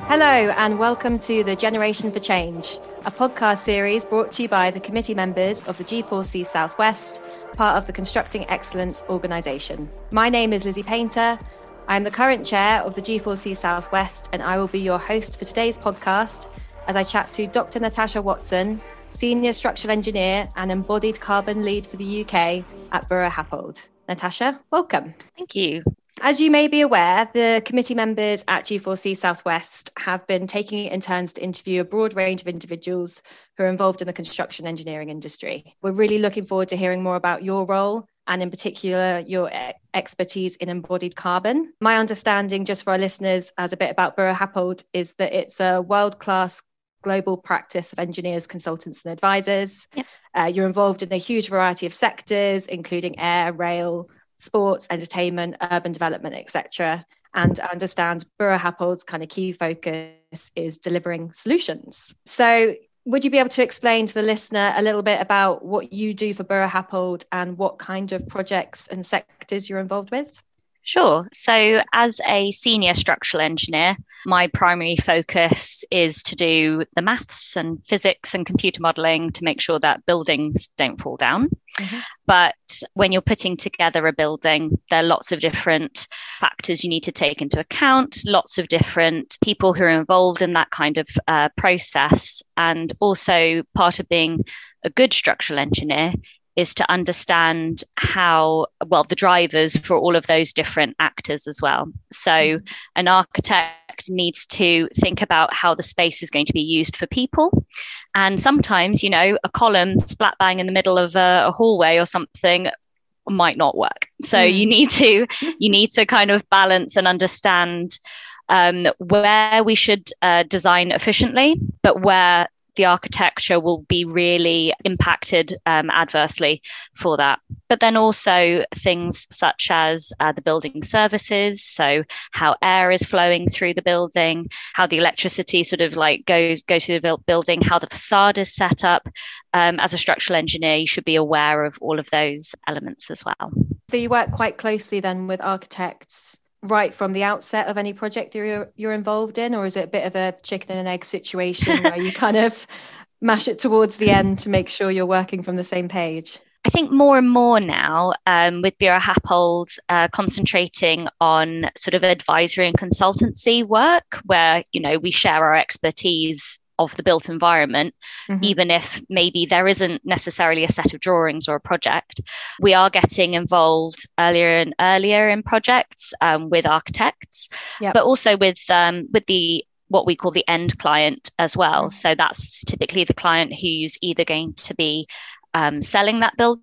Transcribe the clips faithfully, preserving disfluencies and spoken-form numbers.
Hello and welcome to the Generation for Change, a podcast series brought to you by the committee members of the G four C Southwest, part of the Constructing Excellence organisation. My name is Lizzie Painter. I'm the current chair of the G four C Southwest and I will be your host for today's podcast as I chat to Doctor Natasha Watson, Senior Structural Engineer and Embodied Carbon Lead for the U K at Buro Happold. Natasha, welcome. Thank you. As you may be aware, the committee members at G four C Southwest have been taking it in turns to interview a broad range of individuals who are involved in the construction engineering industry. We're really looking forward to hearing more about your role and in particular your expertise in embodied carbon. My understanding, just for our listeners, as a bit about Buro Happold, is that it's a world-class global practice of engineers, consultants and advisors. Yep. Uh, you're involved in a huge variety of sectors, including air, rail, sports, entertainment, urban development, et cetera. And I understand Buro Happold's kind of key focus is delivering solutions. So would you be able to explain to the listener a little bit about what you do for Buro Happold and what kind of projects and sectors you're involved with? Sure. So as a senior structural engineer, my primary focus is to do the maths and physics and computer modelling to make sure that buildings don't fall down. Mm-hmm. But when you're putting together a building, there are lots of different factors you need to take into account, lots of different people who are involved in that kind of uh, process. And also part of being a good structural engineer is to understand how, well, the drivers for all of those different actors as well. So mm-hmm. an architect needs to think about how the space is going to be used for people. And sometimes, you know, a column splat bang in the middle of a, a hallway or something might not work. So mm. you need to, you need to kind of balance and understand um, where we should uh, design efficiently, but where the architecture will be really impacted um, adversely for that. But then also things such as uh, the building services, so how air is flowing through the building, how the electricity sort of like goes goes through the building, how the facade is set up. Um, as a structural engineer, you should be aware of all of those elements as well. So you work quite closely then with architects right from the outset of any project that you're, you're involved in, or is it a bit of a chicken and egg situation where you kind of mash it towards the end to make sure you're working from the same page? I think more and more now um, with Buro Happold uh, concentrating on sort of advisory and consultancy work where, you know, we share our expertise of the built environment, mm-hmm. even if maybe there isn't necessarily a set of drawings or a project. We are getting involved earlier and earlier in projects um, with architects, yep. but also with um, with the what we call the end client as well. Mm-hmm. So that's typically the client who's either going to be um, selling that building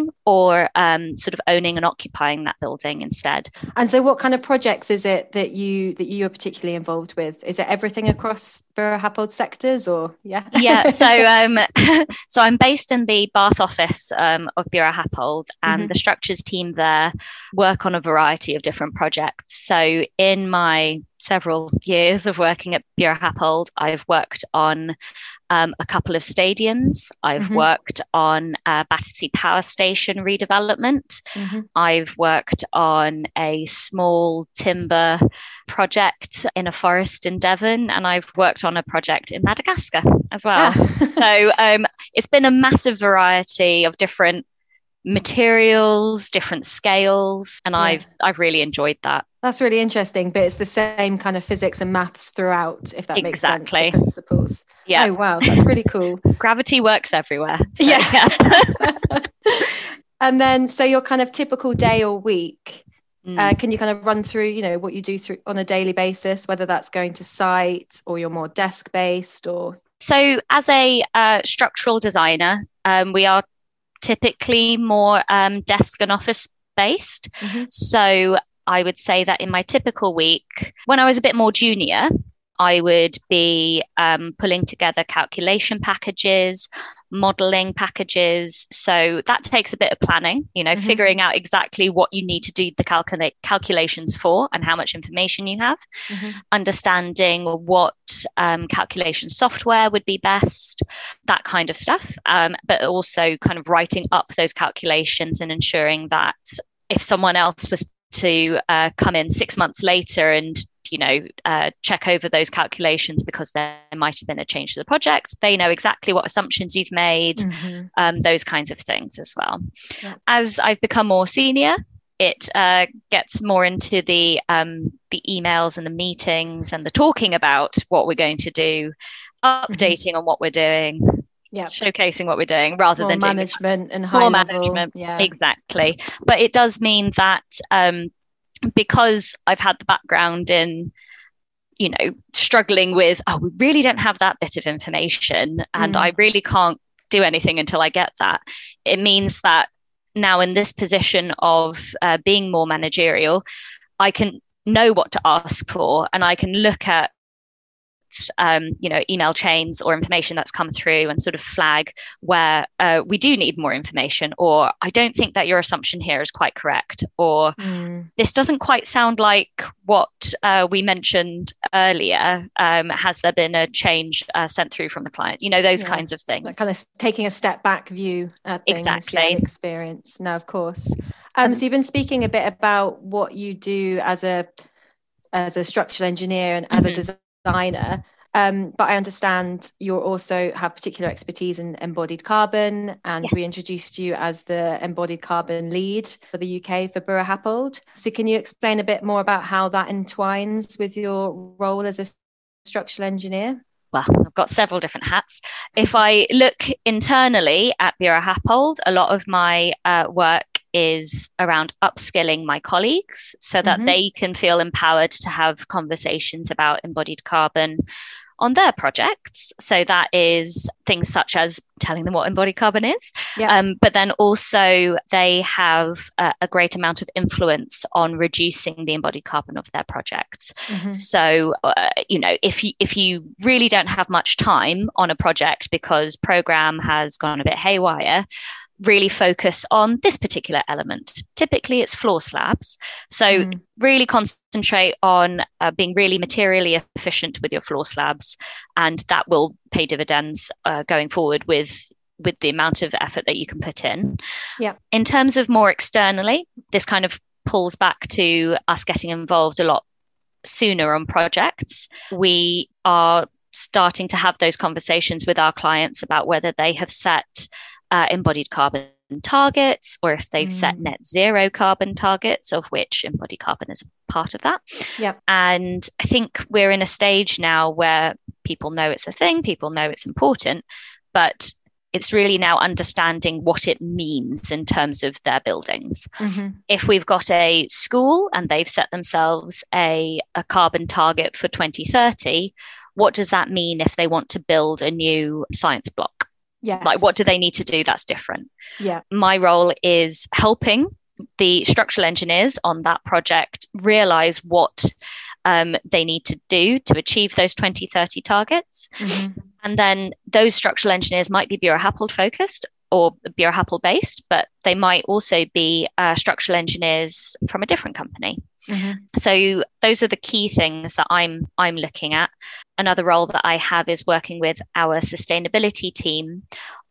or um, sort of owning and occupying that building instead. And so what kind of projects is it that you that you are particularly involved with? Is it everything across Buro Happold sectors or yeah? Yeah, so um, so I'm based in the Bath office um, of Buro Happold and mm-hmm. the structures team there work on a variety of different projects. So in my several years of working at Buro Happold, I've worked on um, a couple of stadiums. I've mm-hmm. worked on a Battersea Power Station redevelopment. Mm-hmm. I've worked on a small timber project in a forest in Devon, and I've worked on a project in Madagascar as well. Ah. So um, it's been a massive variety of different materials, different scales, and yeah. I've I've really enjoyed that. That's really interesting, but it's the same kind of physics and maths throughout, if that exactly. makes sense, the principles. Yeah. Oh, wow, that's really cool. Gravity works everywhere. So, yeah. yeah. And then, so your kind of typical day or week, mm. uh, can you kind of run through, you know, what you do through on a daily basis, whether that's going to site or you're more desk-based or... So as a uh, structural designer, um, we are typically more um, desk and office based. Mm-hmm. So I would say that in my typical week, when I was a bit more junior, I would be um, pulling together calculation packages, modeling packages. So that takes a bit of planning, you know, mm-hmm. figuring out exactly what you need to do the calcula- calculations for and how much information you have, mm-hmm. understanding what um, calculation software would be best, that kind of stuff. Um, but also kind of writing up those calculations and ensuring that if someone else was to uh, come in six months later and you know, uh, check over those calculations because there might have been a change to the project. They know exactly what assumptions you've made, mm-hmm. um, those kinds of things as well. Yeah. As I've become more senior, it uh, gets more into the um, the emails and the meetings and the talking about what we're going to do, updating mm-hmm. on what we're doing, yeah, showcasing what we're doing, rather more than management doing and high more level. management. Yeah, exactly. But it does mean that um, because I've had the background in, you know, struggling with, oh, we really don't have that bit of information, and mm. I really can't do anything until I get that. It means that now in this position of uh, being more managerial, I can know what to ask for, and I can look at um, you know, email chains or information that's come through and sort of flag where uh, we do need more information, or I don't think that your assumption here is quite correct, or mm. this doesn't quite sound like what uh, we mentioned earlier. Um, has there been a change uh, sent through from the client? You know, those yeah. kinds of things. That kind of taking a step back view at things, exactly. yeah, and experience. No, of course. Um, um, so you've been speaking a bit about what you do as a as a structural engineer and as mm-hmm. a designer. designer um, but I understand you also have particular expertise in embodied carbon, and yeah. we introduced you as the embodied carbon lead for the U K for Buro Happold. So can you explain a bit more about how that entwines with your role as a structural engineer? Well, I've got several different hats. If I look internally at Buro Happold, a lot of my uh, work is around upskilling my colleagues so that mm-hmm. they can feel empowered to have conversations about embodied carbon on their projects. So that is things such as telling them what embodied carbon is, yeah. um, but then also they have a, a great amount of influence on reducing the embodied carbon of their projects. Mm-hmm. So, uh, you know, if you, if you really don't have much time on a project because program has gone a bit haywire, really focus on this particular element. Typically it's floor slabs. So mm. really concentrate on uh, being really materially efficient with your floor slabs, and that will pay dividends uh, going forward with with the amount of effort that you can put in. Yeah. In terms of more externally, this kind of pulls back to us getting involved a lot sooner on projects. We are starting to have those conversations with our clients about whether they have set Uh, embodied carbon targets, or if they've mm. set net zero carbon targets, of which embodied carbon is a part of that. Yep. And I think we're in a stage now where people know it's a thing, people know it's important, but it's really now understanding what it means in terms of their buildings. Mm-hmm. If we've got a school and they've set themselves a, a carbon target for twenty thirty, what does that mean if they want to build a new science block? Yes. Like, what do they need to do that's different? Yeah. My role is helping the structural engineers on that project realize what um, they need to do to achieve those twenty thirty targets. Mm-hmm. And then those structural engineers might be Buro Happold focused or Buro Happold based, but they might also be uh, structural engineers from a different company. Mm-hmm. So those are the key things that I'm I'm looking at. Another role that I have is working with our sustainability team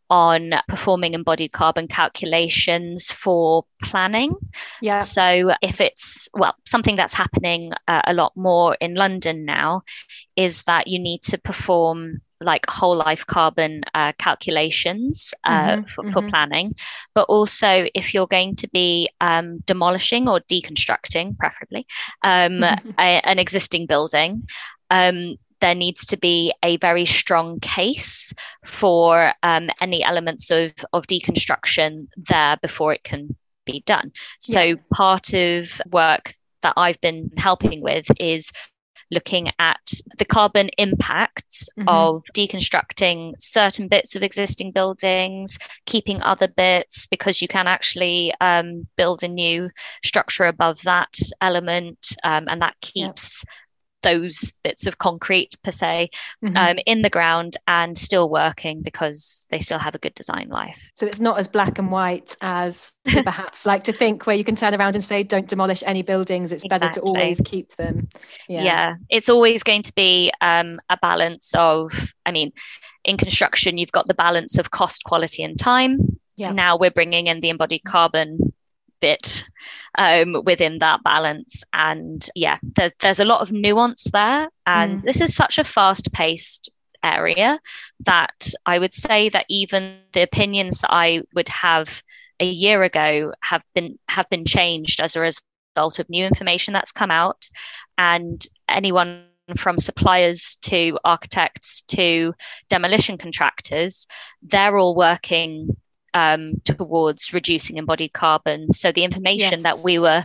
on performing embodied carbon calculations for planning. Yeah. So if it's, well, something that's happening uh, a lot more in London now is that you need to perform like whole life carbon uh, calculations uh, mm-hmm, for, mm-hmm. for planning. But also if you're going to be um, demolishing or deconstructing, preferably, um, a, an existing building, um, there needs to be a very strong case for um, any elements of, of deconstruction there before it can be done. So yeah. part of work that I've been helping with is looking at the carbon impacts mm-hmm. of deconstructing certain bits of existing buildings, keeping other bits, because you can actually um, build a new structure above that element, um, and that keeps yep. those bits of concrete per se mm-hmm. um, in the ground and still working because they still have a good design life. So it's not as black and white as you perhaps like to think, where you can turn around and say don't demolish any buildings, it's exactly. better to always keep them. Yes. Yeah, it's always going to be um, a balance of, I mean, in construction you've got the balance of cost, quality and time. Yeah. Now we're bringing in the embodied carbon bit um, within that balance. And yeah, there's, there's a lot of nuance there. And mm. this is such a fast-paced area that I would say that even the opinions that I would have a year ago have been have been changed as a result of new information that's come out. And anyone from suppliers to architects to demolition contractors, they're all working um, towards reducing embodied carbon. So the information yes. that we were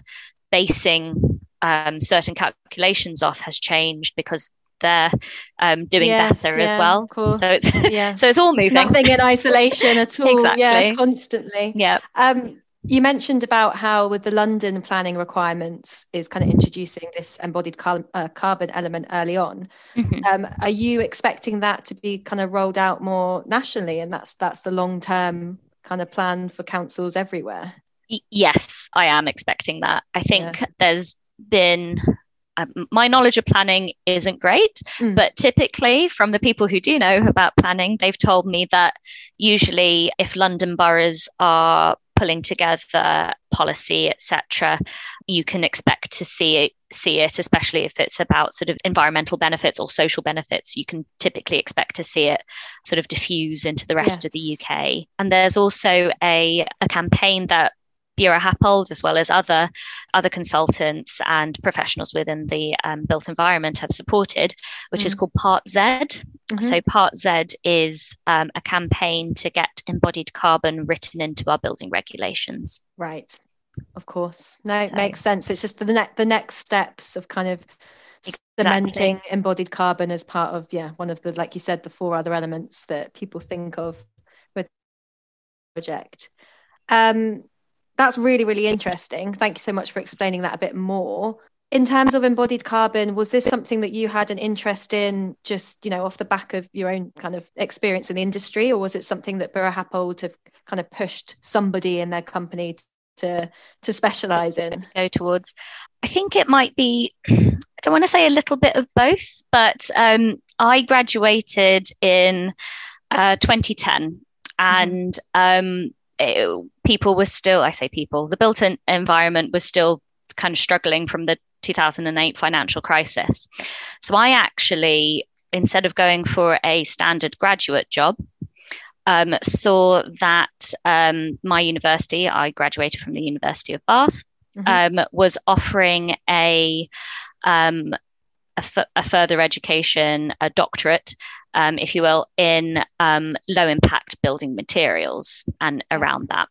basing um, certain calculations off has changed because they're um, doing yes, better yeah, as well. Of course. So, it's, yeah. so it's all moving. Nothing in isolation at all. Exactly. Yeah, constantly. Yeah. Um, you mentioned about how with the London planning requirements is kind of introducing this embodied car- uh, carbon element early on. Mm-hmm. Um, are you expecting that to be kind of rolled out more nationally, and that's that's the long-term kind of plan for councils everywhere? Y- yes, I am expecting that. I think yeah. there's been... Um, my knowledge of planning isn't great, mm. but typically from the people who do know about planning, they've told me that usually if London boroughs are pulling together policy, et cetera, you can expect to see it, see it, especially if it's about sort of environmental benefits or social benefits. You can typically expect to see it sort of diffuse into the rest yes. of the U K. And there's also a, a campaign that Bura Happold, as well as other other consultants and professionals within the um, built environment have supported, which mm. is called Part Z. Mm-hmm. So Part Z is um, a campaign to get embodied carbon written into our building regulations. Right, of course. No, it so, makes sense. It's just the ne- the next steps of kind of exactly. cementing embodied carbon as part of, yeah, one of the, like you said, the four other elements that people think of with the project. Um, That's really, really interesting. Thank you so much for explaining that a bit more. In terms of embodied carbon, was this something that you had an interest in just, you know, off the back of your own kind of experience in the industry, or was it something that Bura Happold have kind of pushed somebody in their company to to specialise in? Go towards. I think it might be, I don't want to say a little bit of both, but um, I graduated in uh, twenty ten and mm-hmm. um, It, people were still, I say people, the built environment was still kind of struggling from the two thousand eight financial crisis. So I actually, instead of going for a standard graduate job, um, saw that um, my university, I graduated from the University of Bath, mm-hmm. um, was offering a, um, a, f- a further education, a doctorate, Um, if you will, in um, low impact building materials and around that.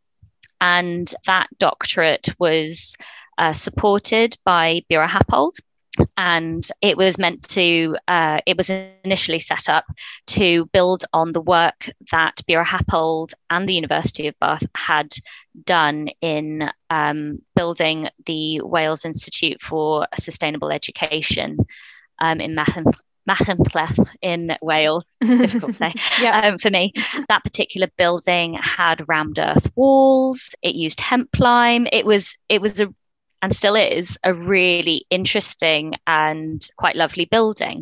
And that doctorate was uh, supported by Bura Happold. And it was meant to, uh, it was initially set up to build on the work that Bura Happold and the University of Bath had done in um, building the Wales Institute for Sustainable Education um, in Machynlleth. Machynlleth in Wales, difficult to say yeah. um, for me. That particular building had rammed earth walls. It used hemp lime. It was, it was a, and still is, a really interesting and quite lovely building.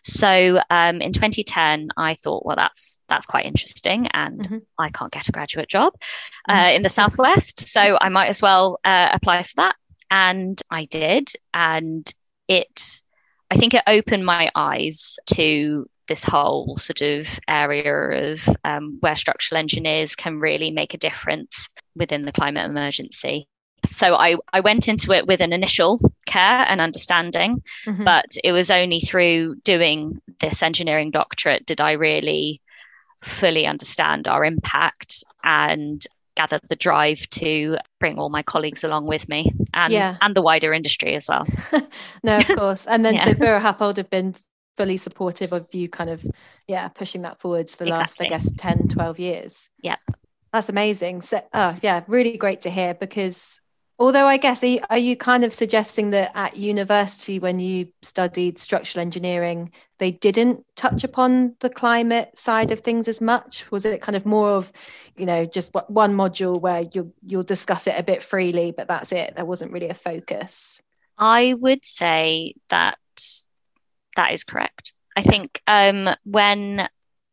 So um, in twenty ten, I thought, well, that's that's quite interesting, and mm-hmm. I can't get a graduate job uh, mm-hmm. in the Southwest, so I might as well uh, apply for that. And I did, and it. I think it opened my eyes to this whole sort of area of um, where structural engineers can really make a difference within the climate emergency. So I, I went into it with an initial care and understanding, mm-hmm. but it was only through doing this engineering doctorate did I really fully understand our impact and gather the drive to bring all my colleagues along with me and, yeah. and the wider industry as well. No, of course. And then yeah. so Bura Happold have been fully supportive of you kind of, yeah, pushing that forwards for the exactly. last, I guess, ten, twelve years. Yeah. That's amazing. So, oh, yeah, really great to hear, because although I guess, are you, are you kind of suggesting that at university when you studied structural engineering, they didn't touch upon the climate side of things as much? Was it kind of more of, you know, just one module where you'll, you'll discuss it a bit freely, but that's it? There wasn't really a focus. I would say that that is correct. I think um, when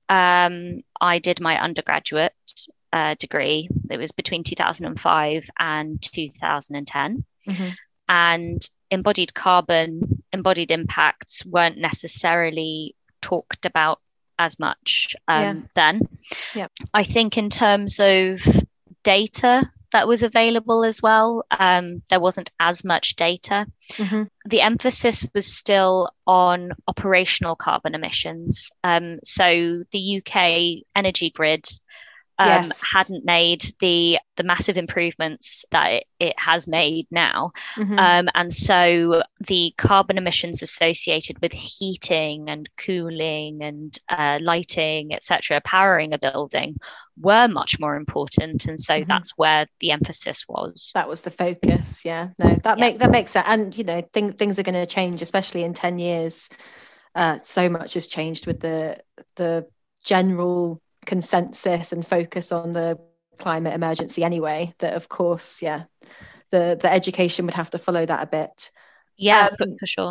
um, I did my undergraduate Uh, degree, it was between two thousand five and two thousand ten. Mm-hmm. And embodied carbon, embodied impacts weren't necessarily talked about as much um, yeah. then. Yeah. I think in terms of data that was available as well, um, there wasn't as much data. Mm-hmm. The emphasis was still on operational carbon emissions. Um, so the U K energy grid um, yes. hadn't made the the massive improvements that it, it has made now. Mm-hmm. Um, and so the carbon emissions associated with heating and cooling and uh, lighting, et cetera, powering a building were much more important. And so mm-hmm. that's where the emphasis was. That was the focus. Yeah, no, that, yeah. make, that makes sense. And, you know, th- things are going to change, especially in ten years. Uh, so much has changed with the the general consensus and focus on the climate emergency anyway, that of course yeah the the education would have to follow that a bit. Yeah, um, for sure.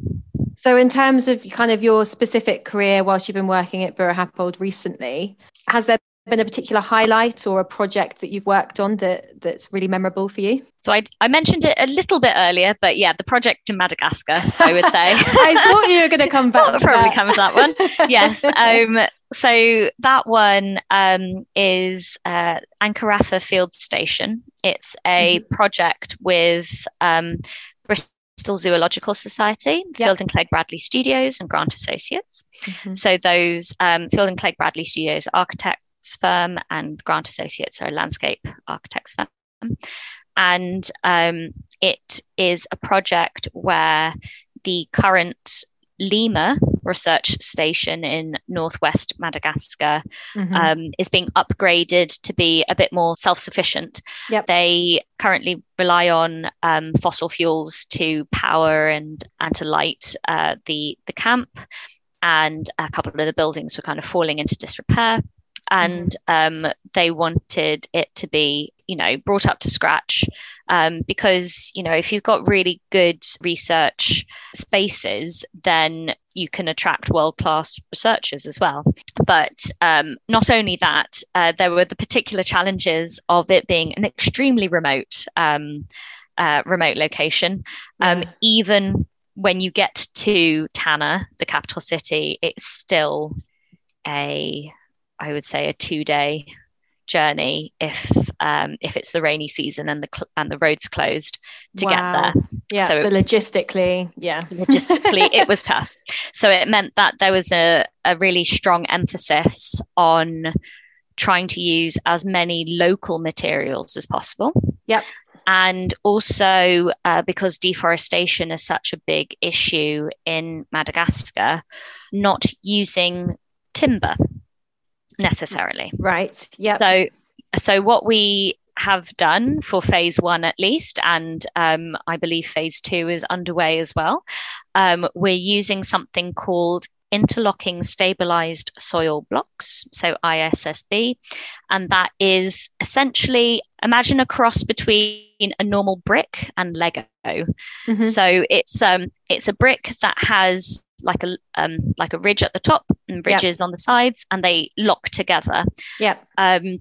So in terms of kind of your specific career whilst you've been working at Buro Happold recently, has there been a particular highlight or a project that you've worked on that that's really memorable for you? So I, I mentioned it a little bit earlier, but yeah, the project in Madagascar, I would say. I thought you were going to come back to probably that. comes that one. Yes. Um, so that one um, is uh, Ankarafa Field Station. It's a mm-hmm. project with um, Bristol Zoological Society, yep. Field and Clegg Bradley Studios, and Grant Associates. Mm-hmm. So those um, Field and Clegg Bradley Studios architects firm and Grant Associates are a landscape architects firm. And um, it is a project where the current lemur research station in northwest Madagascar mm-hmm. um, is being upgraded to be a bit more self-sufficient. Yep. They currently rely on um, fossil fuels to power and, and to light uh, the, the camp, and a couple of the buildings were kind of falling into disrepair. And um, they wanted it to be, you know, brought up to scratch um, because, you know, if you've got really good research spaces, then you can attract world-class researchers as well. But um, not only that, uh, there were the particular challenges of it being an extremely remote, um, uh, remote location. Um, yeah. Even when you get to Tanna, the capital city, it's still a I would say a two-day journey if um, if it's the rainy season and the cl- and the roads closed to wow. get there. Yeah. So, so logistically, yeah, logistically it was tough. So it meant that there was a, a really strong emphasis on trying to use as many local materials as possible. Yep. And also uh, because deforestation is such a big issue in Madagascar, not using timber necessarily. Right. Yeah. So, so what we have done for phase one, at least, and um, I believe phase two is underway as well. Um, we're using something called interlocking stabilized soil blocks, so I S S B, and that is essentially, imagine a cross between a normal brick and Lego. Mm-hmm. So it's um it's a brick that has like a um like a ridge at the top and ridges yep. on the sides, and they lock together. Yeah. Um,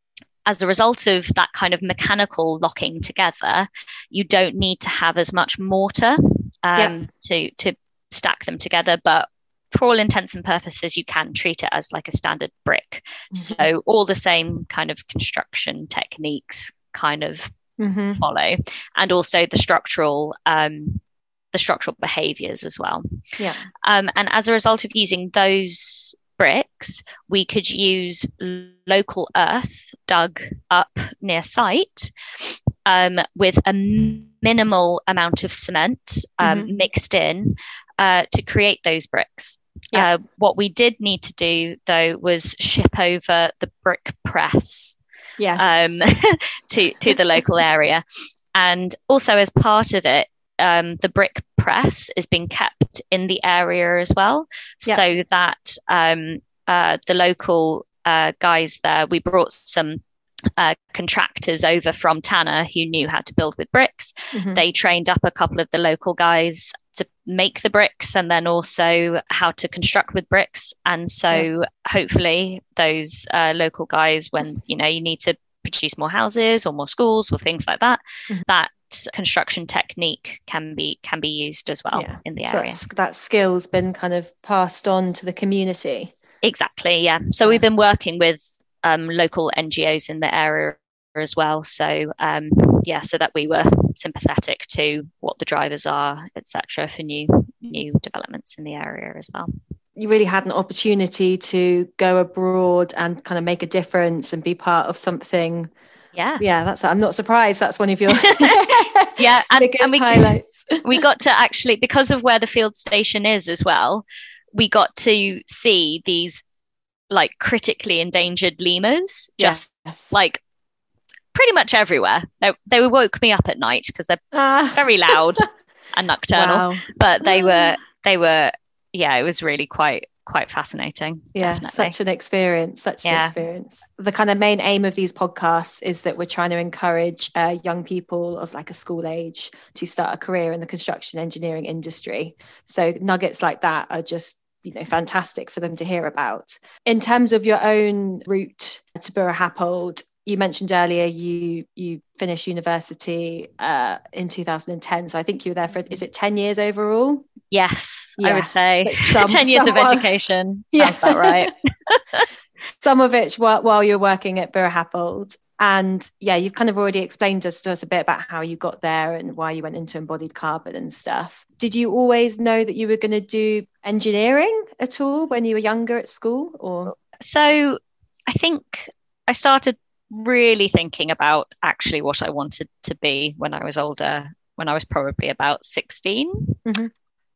as a result of that kind of mechanical locking together, you don't need to have as much mortar um yep. to to stack them together, but for all intents and purposes, you can treat it as like a standard brick. Mm-hmm. So all the same kind of construction techniques kind of mm-hmm. follow, and also the structural um, the structural behaviors as well. Yeah. Um, and as a result of using those bricks, we could use local earth dug up near site um, with a minimal amount of cement um, mm-hmm. mixed in uh, to create those bricks. Yeah. Uh, what we did need to do, though, was ship over the brick press yes. um, to, to the local area. And also as part of it, um, the brick press is being kept in the area as well, yeah. so that um, uh, the local uh, guys there, we brought some uh, contractors over from Tanna who knew how to build with bricks. Mm-hmm. They trained up a couple of the local guys to make the bricks, and then also how to construct with bricks. And so yeah. hopefully those uh, local guys, when you know you need to produce more houses or more schools or things like that, mm-hmm. that construction technique can be can be used as well yeah. in the so area. That skill's been kind of passed on to the community. Exactly, yeah. So yeah. we've been working with um, local N G Os in the area as well. So um, yeah, so that we were sympathetic to what the drivers are, et cetera, for new new developments in the area as well. You really had an opportunity to go abroad and kind of make a difference and be part of something. Yeah, yeah. That's. I'm not surprised. That's one of your yeah and, biggest and we, highlights. We got to actually, because of where the field station is as well, we got to see these like critically endangered lemurs just yes. like pretty much everywhere. They, they woke me up at night because they're ah. very loud and nocturnal. Wow. But they were they were. Yeah, it was really quite quite fascinating. Yeah, definitely. such an experience, such yeah. an experience. The kind of main aim of these podcasts is that we're trying to encourage uh, young people of like a school age to start a career in the construction engineering industry. So nuggets like that are just, you know, fantastic for them to hear about. In terms of your own route to Borough Happold, you mentioned earlier you you finished university uh, in two thousand ten. So I think you were there for, is it ten years overall? Yes, yeah. I would say some, ten years some of education. Yeah. Sounds about right. Some of it while, while you're working at Borough Happold. And yeah, you've kind of already explained to us, to us a bit about how you got there and why you went into embodied carbon and stuff. Did you always know that you were going to do engineering at all when you were younger at school? Or so I think I started really thinking about actually what I wanted to be when I was older, when I was probably about sixteen. Mm-hmm.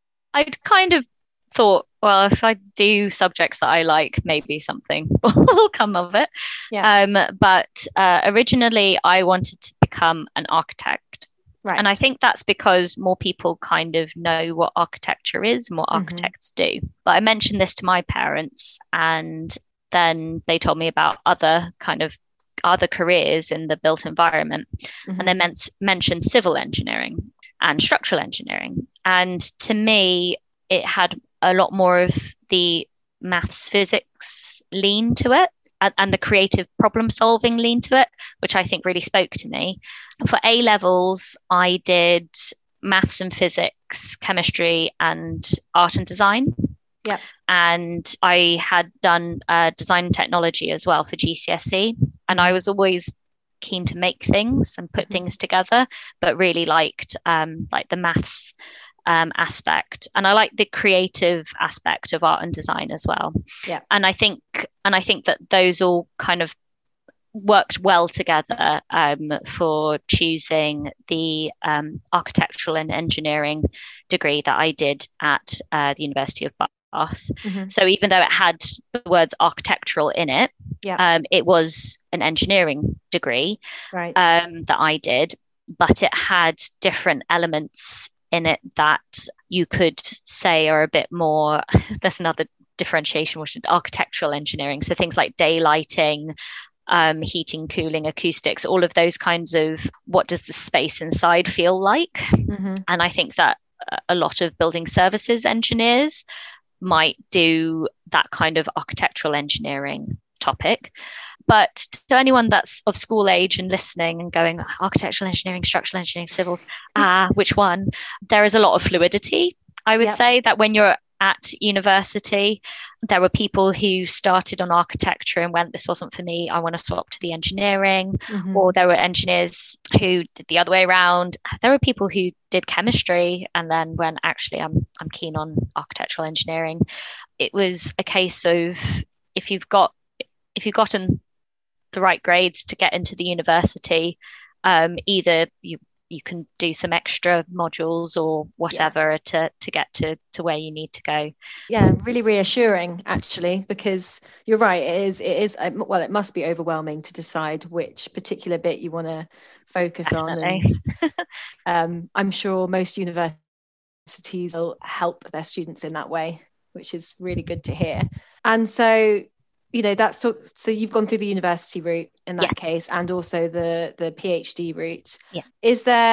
I'd kind of thought, well, if I do subjects that I like, maybe something will come of it. Yeah. Um, but uh, originally I wanted to become an architect. Right. And I think that's because more people kind of know what architecture is and what mm-hmm. architects do. But I mentioned this to my parents, and then they told me about other kind of other careers in the built environment. Mm-hmm. And they meant, mentioned civil engineering and structural engineering. And to me, it had a lot more of the maths, physics lean to it, and, and the creative problem solving lean to it, which I think really spoke to me. For A levels, I did maths and physics, chemistry, and art and design. Yep. And I had done uh, design and technology as well for G C S E. And I was always keen to make things and put mm-hmm. things together, but really liked um, like the maths um, aspect. And I like the creative aspect of art and design as well. Yeah. And I think, and I think that those all kind of worked well together um, for choosing the um, architectural and engineering degree that I did at uh, the University of Bath. Mm-hmm. So even though it had the words architectural in it, yeah. um, it was an engineering degree right. um, that I did, but it had different elements in it that you could say are a bit more, there's another differentiation, which is architectural engineering. So things like daylighting, um, heating, cooling, acoustics, all of those kinds of what does the space inside feel like? Mm-hmm. And I think that a lot of building services engineers might do that kind of architectural engineering topic. But to anyone that's of school age and listening and going, architectural engineering, structural engineering, civil, ah, which one? There is a lot of fluidity. I would yep. say that when you're at university, there were people who started on architecture and went, this wasn't for me, I want to swap to the engineering. Mm-hmm. Or there were engineers who did the other way around. There were people who did chemistry and then went, actually, I'm I'm keen on architectural engineering. It was a case of if you've got if you've gotten the right grades to get into the university, um, either you you can do some extra modules or whatever yeah. to to get to to where you need to go. Yeah, really reassuring actually, because you're right, it is it is well it must be overwhelming to decide which particular bit you want to focus Definitely. on, and um, I'm sure most universities will help their students in that way, which is really good to hear. And so you know that's so, so you've gone through the university route in that yeah. case, and also the the PhD route. Yeah. Is there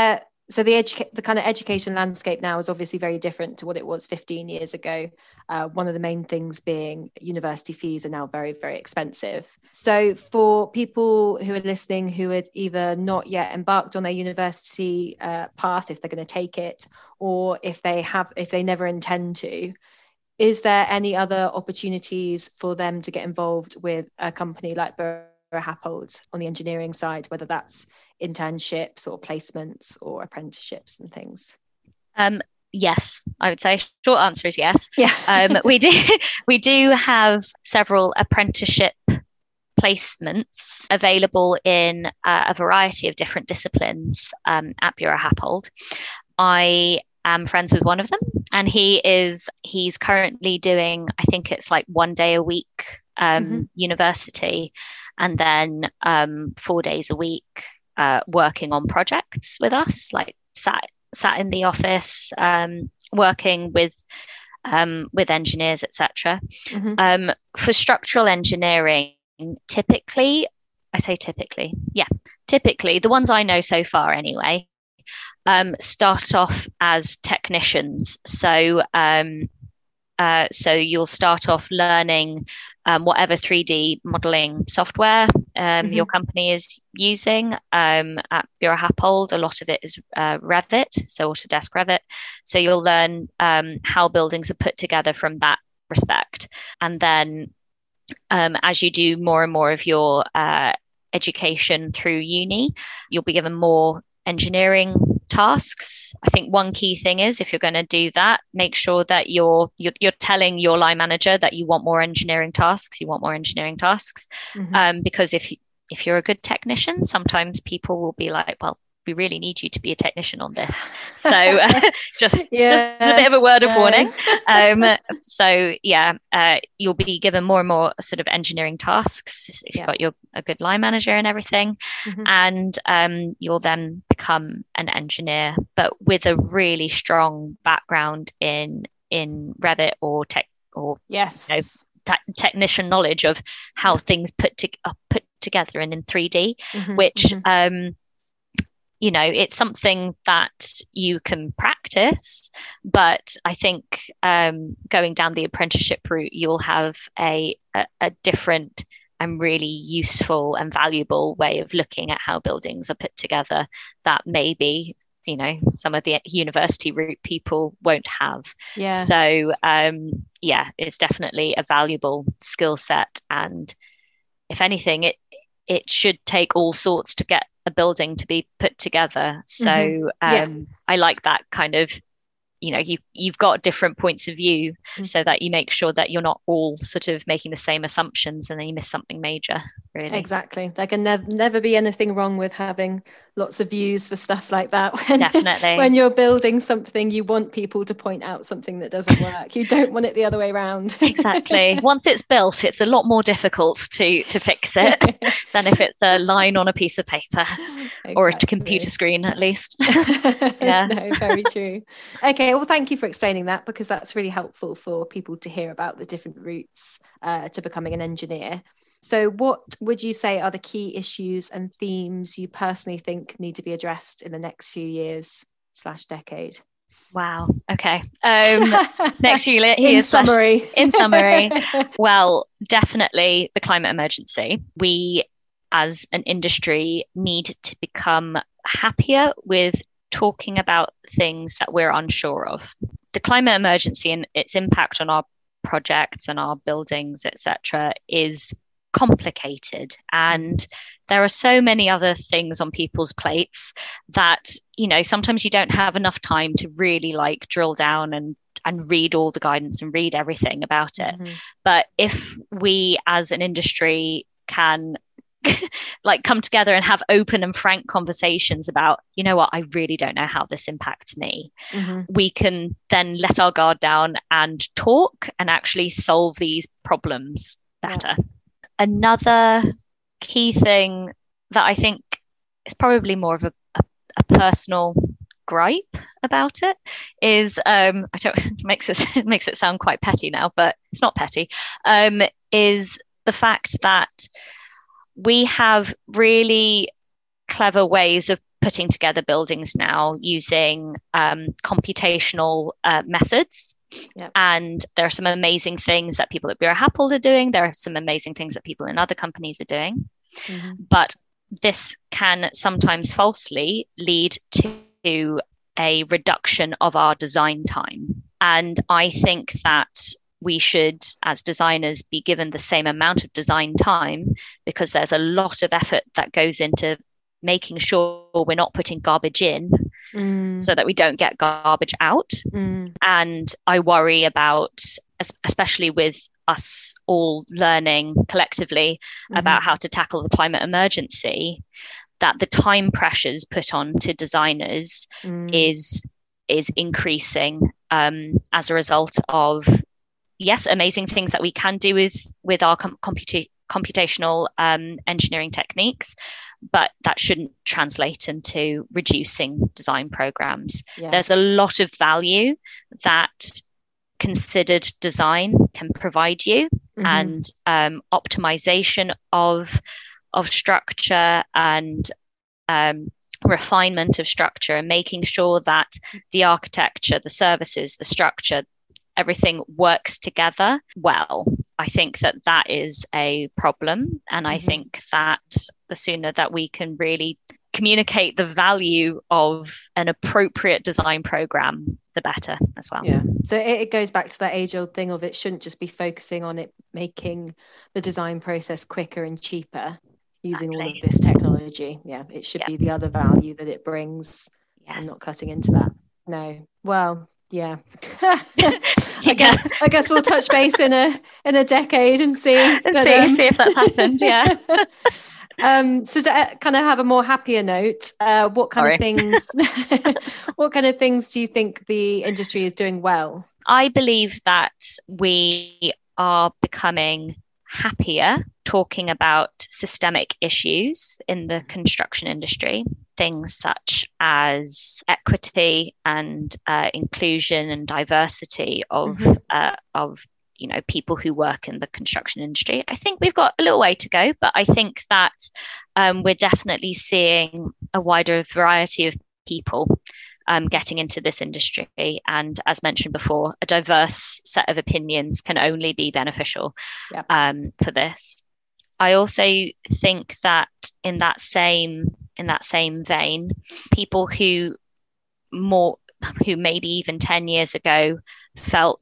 So the educa- the kind of education landscape now is obviously very different to what it was fifteen years ago. Uh, one of the main things being university fees are now very, very expensive. So for people who are listening who are either not yet embarked on their university uh, path, if they're going to take it, or if they have, if they never intend to, is there any other opportunities for them to get involved with a company like Buro Happold on the engineering side, whether that's internships or placements or apprenticeships and things? Um, yes, I would say short answer is yes. Yeah. um, we do we do have several apprenticeship placements available in uh, a variety of different disciplines um, at Buro Happold. I am friends with one of them, and he is he's currently doing, I think it's like one day a week um, mm-hmm. university, and then um, four days a week uh, working on projects with us, like sat sat in the office, um, working with um, with engineers, et cetera. Mm-hmm. Um, for structural engineering, typically, I say typically, yeah, typically the ones I know so far anyway, um, start off as technicians. So, um, uh, so you'll start off learning um, whatever three D modeling software um, mm-hmm. your company is using. Um, at Buro Happold, a lot of it is uh, Revit, so Autodesk Revit. So you'll learn um, how buildings are put together from that respect. And then um, as you do more and more of your uh, education through uni, you'll be given more engineering tasks. I think one key thing is, if you're going to do that, make sure that you're, you're you're telling your line manager that you want more engineering tasks. You want more engineering tasks, mm-hmm. um, because if if you're a good technician, sometimes people will be like, "Well, we really need you to be a technician on this." So uh, just, yes, just a bit of a word of warning. Um, so yeah, uh, you'll be given more and more sort of engineering tasks if yeah. you've got your a good line manager and everything, mm-hmm. and um, you'll then become an engineer, but with a really strong background in in Revit or tech or yes. You know, te- technician knowledge of how things put to, are put together and in three D, mm-hmm. which mm-hmm. um, you know, it's something that you can practice, but I think um, going down the apprenticeship route, you'll have a, a, a different and really useful and valuable way of looking at how buildings are put together that maybe, you know, some of the university route people won't have. Yes. So, um, yeah, it's definitely a valuable skill set. And if anything, it it should take all sorts to get a building to be put together. So mm-hmm. yeah. um, I like that kind of, you know, you, you've got different points of view mm-hmm. so that you make sure that you're not all sort of making the same assumptions and then you miss something major, really. Exactly. There can nev- never be anything wrong with having lots of views for stuff like that. When, Definitely. When you're building something, you want people to point out something that doesn't work. You don't want it the other way around. Exactly. Once it's built, it's a lot more difficult to, to fix it than if it's a line on a piece of paper. Exactly. Or a computer screen, at least. Yeah. No, very true. Okay, well, thank you for explaining that, because that's really helpful for people to hear about the different routes uh, to becoming an engineer. So what would you say are the key issues and themes you personally think need to be addressed in the next few years slash decade? Wow. Okay. Um, next, Juliet, here's in summary. A, in summary. Well, definitely the climate emergency. We, as an industry, need to become happier with talking about things that we're unsure of. The climate emergency and its impact on our projects and our buildings, et cetera, is complicated, and there are so many other things on people's plates that, you know, sometimes you don't have enough time to really like drill down and and read all the guidance and read everything about it. Mm-hmm. But if we as an industry can like come together and have open and frank conversations about, you know what, I really don't know how this impacts me. Mm-hmm. We can then let our guard down and talk and actually solve these problems better. Yeah. Another key thing that I think is probably more of a, a, a personal gripe about it is, um, I don't, it makes it, it makes it sound quite petty now, but it's not petty, um, is the fact that we have really clever ways of putting together buildings now using um, computational uh, methods. Yep. And there are some amazing things that people at Buro Happold are doing. There are some amazing things that people in other companies are doing. Mm-hmm. But this can sometimes falsely lead to a reduction of our design time. And I think that we should, as designers, be given the same amount of design time, because there's a lot of effort that goes into making sure we're not putting garbage in mm. so that we don't get garbage out. Mm. And I worry about, especially with us all learning collectively mm-hmm. about how to tackle the climate emergency, that the time pressures put on to designers mm. is is increasing um, as a result of, yes, amazing things that we can do with with our com- computa- computational um, engineering techniques, but that shouldn't translate into reducing design programs. Yes. There's a lot of value that considered design can provide you, mm-hmm. and um, optimization of of structure and um, refinement of structure, and making sure that the architecture, the services, the structure, everything works together well. I think that that is a problem. And mm-hmm. I think that the sooner that we can really communicate the value of an appropriate design program, the better as well. Yeah. So it, it goes back to that age-old thing of it shouldn't just be focusing on it making the design process quicker and cheaper using exactly. all of this technology. Yeah, it should yeah. be the other value that it brings, yes. and not cutting into that. No. Well, yeah. I guess I guess we'll touch base in a in a decade and see, and but, see, um, see if that's happened. Yeah. um so to uh, kind of have a more happier note, uh what kind Sorry. of things what kind of things do you think the industry is doing well? I believe that we are becoming happier talking about systemic issues in the construction industry, things such as equity and uh, inclusion and diversity of mm-hmm. uh, of you know people who work in the construction industry. I think we've got a little way to go, but I think that um, we're definitely seeing a wider variety of people Um, getting into this industry. And as mentioned before, a diverse set of opinions can only be beneficial yep. um, for this. I also think that in that same in that same vein, people who more who maybe even ten years ago felt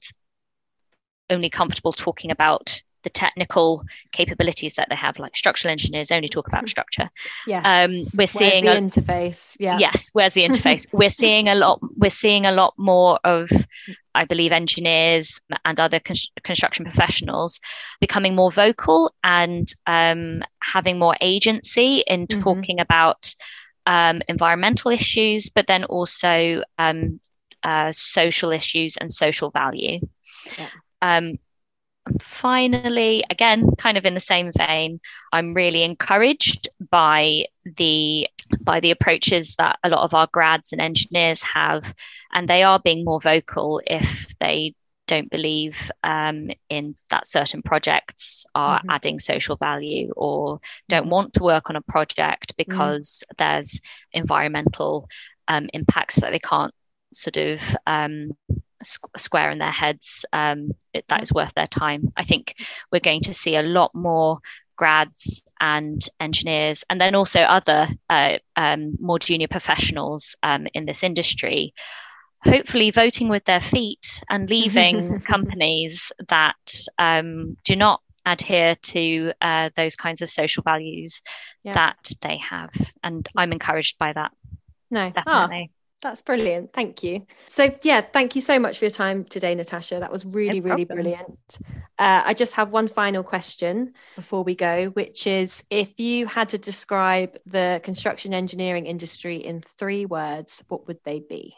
only comfortable talking about the technical capabilities that they have, like structural engineers only talk about structure. Yes. Um, we're where's seeing the a, interface? Yeah. Yes. Where's the interface? we're seeing a lot. We're seeing a lot more of, I believe, engineers and other con- construction professionals becoming more vocal and um, having more agency in mm-hmm. talking about um, environmental issues, but then also um, uh, social issues and social value. Yeah. Um, And finally, again, kind of in the same vein, I'm really encouraged by the by the approaches that a lot of our grads and engineers have, and they are being more vocal if they don't believe um, in that certain projects are mm-hmm. adding social value, or don't want to work on a project because mm. there's environmental um, impacts that they can't sort of um, square in their heads, um, it, that is worth their time. I think we're going to see a lot more grads and engineers, and then also other uh, um, more junior professionals um, in this industry, hopefully voting with their feet and leaving companies that um, do not adhere to uh, those kinds of social values yeah. that they have. And I'm encouraged by that. No, definitely. Oh. That's brilliant. Thank you. So, yeah, thank you so much for your time today, Natasha. That was really, no really brilliant. Uh, I just have one final question before we go, which is, if you had to describe the construction engineering industry in three words, what would they be?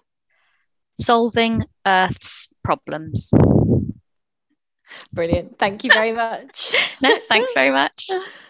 Solving Earth's problems. Brilliant. Thank you very much. No, thanks very much.